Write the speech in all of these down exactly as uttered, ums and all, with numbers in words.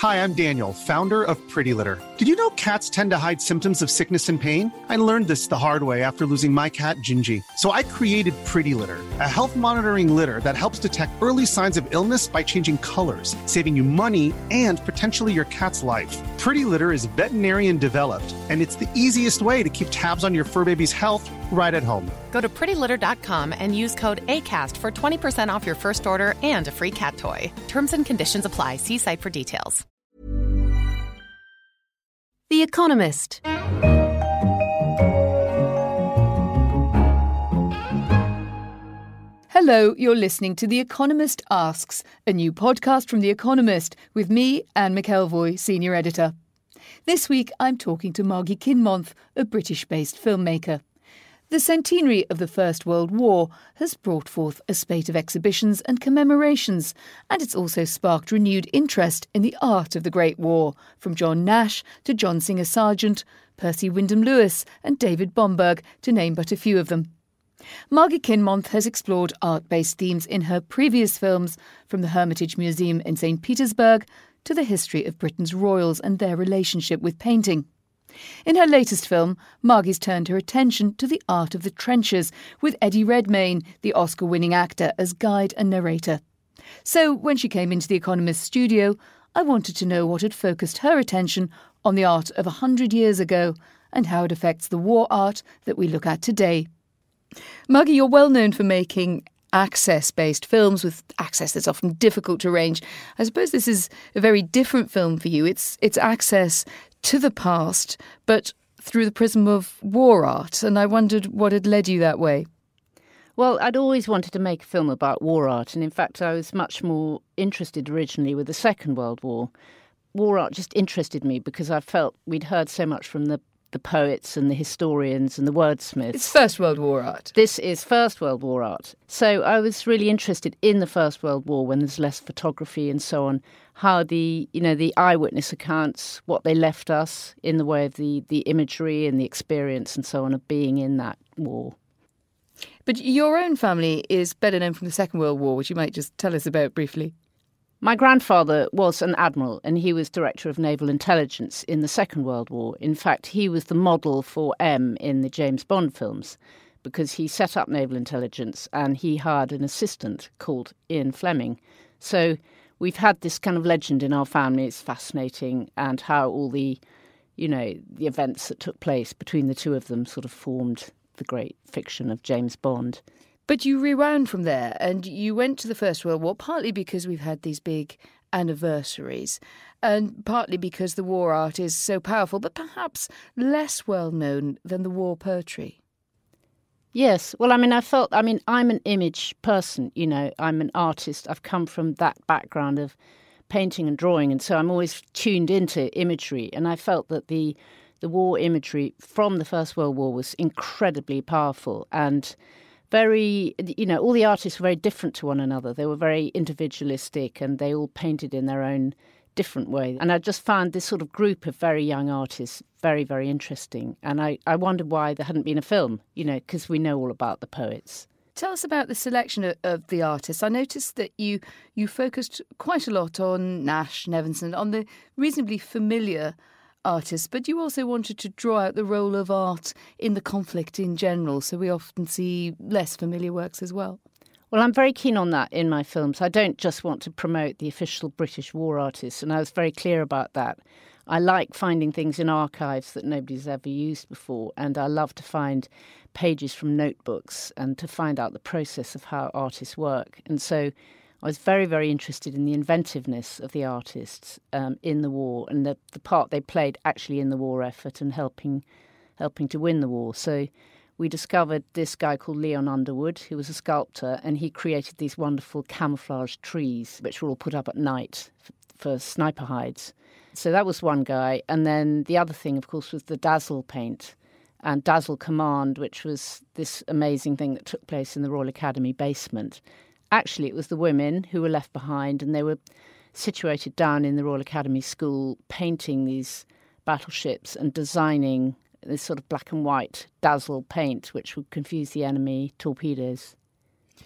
Hi, I'm Daniel, founder of Pretty Litter. Did you know cats tend to hide symptoms of sickness and pain? I learned this the hard way after losing my cat, Gingy. So I created Pretty Litter, a health monitoring litter that helps detect early signs of illness by changing colors, saving you money and potentially your cat's life. Pretty Litter is veterinarian developed, and it's the easiest way to keep tabs on your fur baby's health right at home. Go to pretty litter dot com and use code ACAST for twenty percent off your first order and a free cat toy. Terms and conditions apply. See site for details. The Economist. Hello, you're listening to The Economist Asks, a new podcast from The Economist with me, Anne McElvoy, senior editor. This week, I'm talking to Margie Kinmonth, a British-based filmmaker. The centenary of the First World War has brought forth a spate of exhibitions and commemorations, and it's also sparked renewed interest in the art of the Great War, from John Nash to John Singer Sargent, Percy Wyndham Lewis and David Bomberg, to name but a few of them. Margie Kinmonth has explored art-based themes in her previous films, from the Hermitage Museum in Saint Petersburg to the history of Britain's royals and their relationship with painting. In her latest film, Margie's turned her attention to the art of the trenches, with Eddie Redmayne, the Oscar-winning actor, as guide and narrator. So, when she came into The Economist studio, I wanted to know what had focused her attention on the art of a hundred years ago and how it affects the war art that we look at today. Margie, you're well known for making access-based films with access that's often difficult to arrange. I suppose this is a very different film for you. It's it's access to the past, but through the prism of war art, and I wondered what had led you that way. Well, I'd always wanted to make a film about war art, and in fact I was much more interested originally with the Second World War. War art just interested me because I felt we'd heard so much from the the poets and the historians and the wordsmiths. It's First World War art. This is First World War art. So I was really interested in the First World War when there's less photography and so on, how the, you know, the eyewitness accounts, what they left us in the way of the, the imagery and the experience and so on of being in that war. But your own family is better known from the Second World War, which you might just tell us about briefly. My grandfather was an admiral and he was director of naval intelligence in the Second World War. In fact, he was the model for M in the James Bond films because he set up naval intelligence and he hired an assistant called Ian Fleming. So we've had this kind of legend in our family. It's fascinating, and how all the, you know, the events that took place between the two of them sort of formed the great fiction of James Bond. But you rewound from there and you went to the First World War, partly because we've had these big anniversaries and partly because the war art is so powerful, but perhaps less well known than the war poetry. Yes. Well, I mean, I felt, I mean, I'm an image person, you know, I'm an artist. I've come from that background of painting and drawing, and so I'm always tuned into imagery. And I felt that the the war imagery from the First World War was incredibly powerful and very, you know, all the artists were very different to one another. They were very individualistic and they all painted in their own different way. And I just found this sort of group of very young artists very, very interesting. And I, I wondered why there hadn't been a film, you know, because we know all about the poets. Tell us about the selection of, of the artists. I noticed that you you focused quite a lot on Nash, Nevinson, on the reasonably familiar artists, but you also wanted to draw out the role of art in the conflict in general, so we often see less familiar works as well. Well, I'm very keen on that in my films. I don't just want to promote the official British war artists, and I was very clear about that. I like finding things in archives that nobody's ever used before, and I love to find pages from notebooks and to find out the process of how artists work. And so I was very, very interested in the inventiveness of the artists um, in the war and the, the part they played actually in the war effort and helping helping to win the war. So we discovered this guy called Leon Underwood, who was a sculptor, and he created these wonderful camouflage trees, which were all put up at night for, for sniper hides. So that was one guy. And then the other thing, of course, was the Dazzle paint and Dazzle Command, which was this amazing thing that took place in the Royal Academy basement. Actually, it was the women who were left behind, and they were situated down in the Royal Academy School painting these battleships and designing this sort of black and white dazzle paint, which would confuse the enemy torpedoes.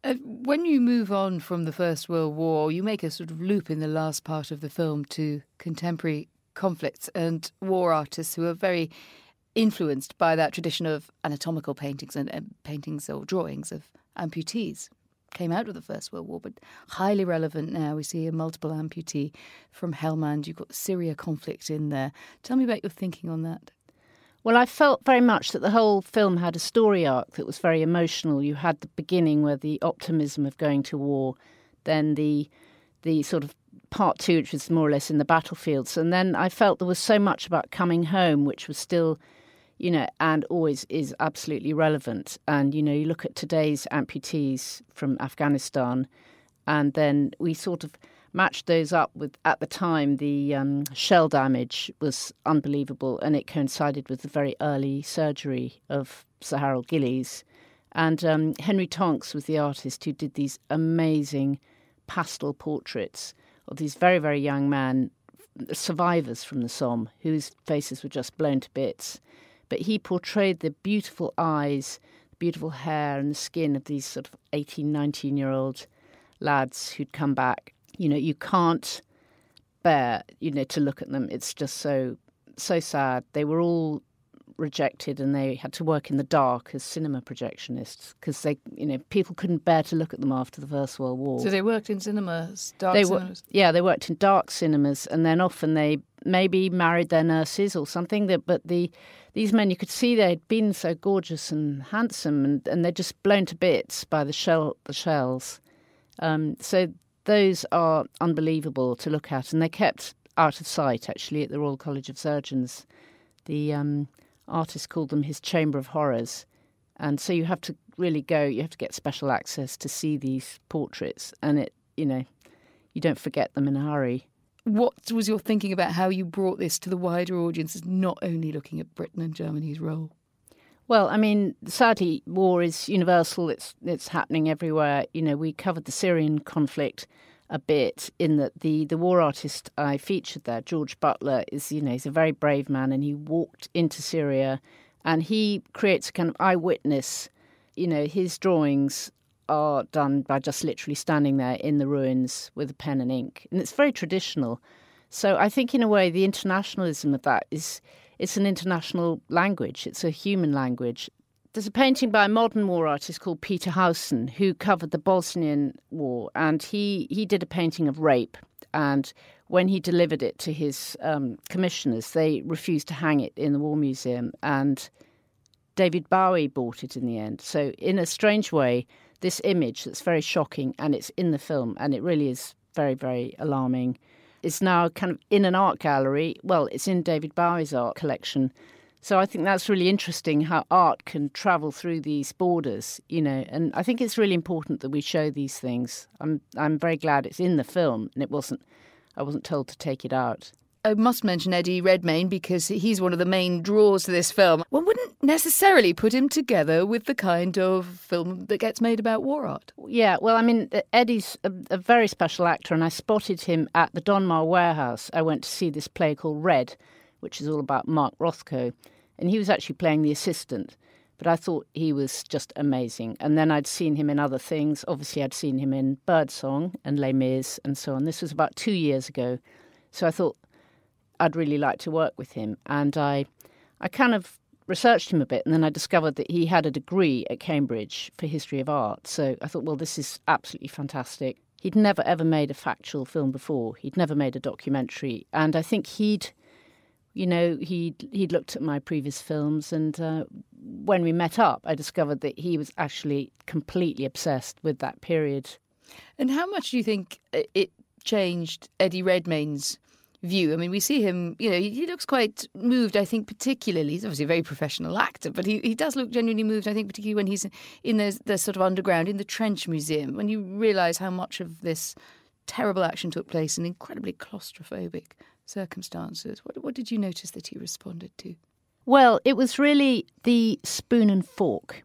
Uh, when you move on from the First World War, you make a sort of loop in the last part of the film to contemporary conflicts and war artists who are very influenced by that tradition of anatomical paintings and uh, paintings or drawings of amputees. Came out of the First World War, but highly relevant now. We see a multiple amputee from Helmand. You've got the Syria conflict in there. Tell me about your thinking on that. Well, I felt very much that the whole film had a story arc that was very emotional. You had the beginning where the optimism of going to war, then the the sort of part two, which was more or less in the battlefields. And then I felt there was so much about coming home, which was still, you know, and always is absolutely relevant. And, you know, you look at today's amputees from Afghanistan, and then we sort of matched those up with, at the time, the um, shell damage was unbelievable, and it coincided with the very early surgery of Sir Harold Gillies. And um, Henry Tonks was the artist who did these amazing pastel portraits of these very, very young men, survivors from the Somme, whose faces were just blown to bits. But he portrayed the beautiful eyes, the beautiful hair and the skin of these sort of eighteen, nineteen-year-old lads who'd come back. You know, you can't bear, you know, to look at them. It's just so, so sad. They were all rejected and they had to work in the dark as cinema projectionists because they, you know, people couldn't bear to look at them after the First World War. So they worked in cinemas, dark they cinemas? Were, yeah, they worked in dark cinemas, and then often they maybe married their nurses or something. That, but the these men, you could see they'd been so gorgeous and handsome, and, and they're just blown to bits by the shell, the shells. Um, so those are unbelievable to look at, and they're kept out of sight, actually, at the Royal College of Surgeons. The um, artist called them his Chamber of Horrors, and so you have to really go, you have to get special access to see these portraits, and it, you know, you don't forget them in a hurry. What was your thinking about how you brought this to the wider audiences, not only looking at Britain and Germany's role? Well, I mean, sadly, war is universal. It's it's happening everywhere. You know, we covered the Syrian conflict a bit in that the, the war artist I featured there, George Butler, is, you know, he's a very brave man, and he walked into Syria and he creates a kind of eyewitness. You know, his drawings are done by just literally standing there in the ruins with a pen and ink. And it's very traditional. So I think in a way the internationalism of that is... It's an international language. It's a human language. There's a painting by a modern war artist called Peter Howson who covered the Bosnian War, and he, he did a painting of rape. And when he delivered it to his um, commissioners, they refused to hang it in the War Museum, and David Bowie bought it in the end. So in a strange way, this image that's very shocking, and it's in the film, and it really is very, very alarming, it's now kind of in an art gallery. Well, it's in David Bowie's art collection. So I think that's really interesting how art can travel through these borders, you know, and I think it's really important that we show these things. I'm I'm very glad it's in the film and it wasn't, I wasn't told to take it out. I must mention Eddie Redmayne because he's one of the main draws to this film. One wouldn't necessarily put him together with the kind of film that gets made about war art. Yeah, well, I mean, Eddie's a, a very special actor, and I spotted him at the Donmar Warehouse. I went to see this play called Red, which is all about Mark Rothko, and he was actually playing the assistant. But I thought he was just amazing. And then I'd seen him in other things. Obviously, I'd seen him in Birdsong and Les Mis and so on. This was about two years ago. So I thought I'd really like to work with him. And I I kind of researched him a bit, and then I discovered that he had a degree at Cambridge for history of art. So I thought, well, this is absolutely fantastic. He'd never, ever made a factual film before. He'd never made a documentary. And I think he'd, you know, he'd, he'd looked at my previous films, and uh, when we met up, I discovered that he was actually completely obsessed with that period. And how much do you think it changed Eddie Redmayne's view? I mean, we see him, you know, he, he looks quite moved, I think, particularly. He's obviously a very professional actor, but he, he does look genuinely moved, I think, particularly when he's in the, the sort of underground, in the Trench Museum, when you realise how much of this terrible action took place in incredibly claustrophobic circumstances. What, what did you notice that he responded to? Well, it was really the spoon and fork.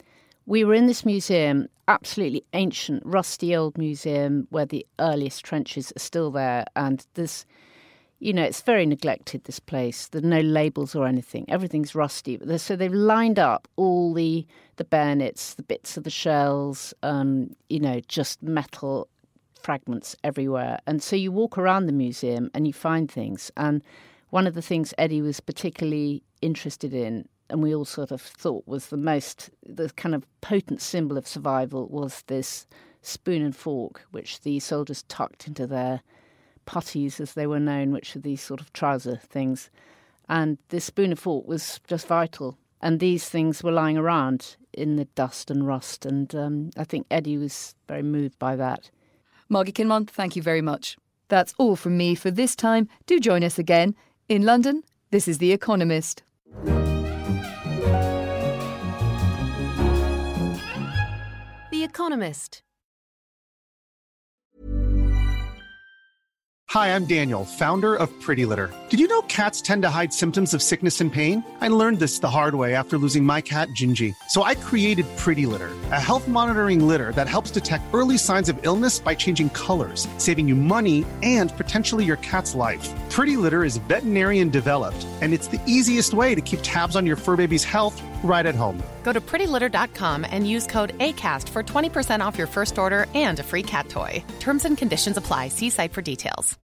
We were in this museum, absolutely ancient, rusty old museum where the earliest trenches are still there, and there's, you know, it's very neglected, this place. There are no labels or anything. Everything's rusty. So they've lined up all the, the bayonets, the bits of the shells, um, you know, just metal fragments everywhere. And so you walk around the museum and you find things. And one of the things Eddie was particularly interested in, and we all sort of thought was the most, the kind of potent symbol of survival, was this spoon and fork, which the soldiers tucked into their puttees, as they were known, which are these sort of trouser things. And this spoon and fork was just vital. And these things were lying around in the dust and rust. And um, I think Eddie was very moved by that. Margie Kinmont, thank you very much. That's all from me for this time. Do join us again. In London, this is The Economist. The Economist. Hi, I'm Daniel, founder of Pretty Litter. Did you know cats tend to hide symptoms of sickness and pain? I learned this the hard way after losing my cat, Gingy. So I created Pretty Litter, a health monitoring litter that helps detect early signs of illness by changing colors, saving you money and potentially your cat's life. Pretty Litter is veterinarian developed, and it's the easiest way to keep tabs on your fur baby's health right at home. Go to pretty litter dot com and use code ACAST for twenty percent off your first order and a free cat toy. Terms and conditions apply. See site for details.